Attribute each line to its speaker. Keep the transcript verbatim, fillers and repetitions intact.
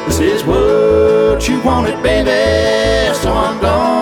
Speaker 1: This is what you wanted, baby, so I'm gone.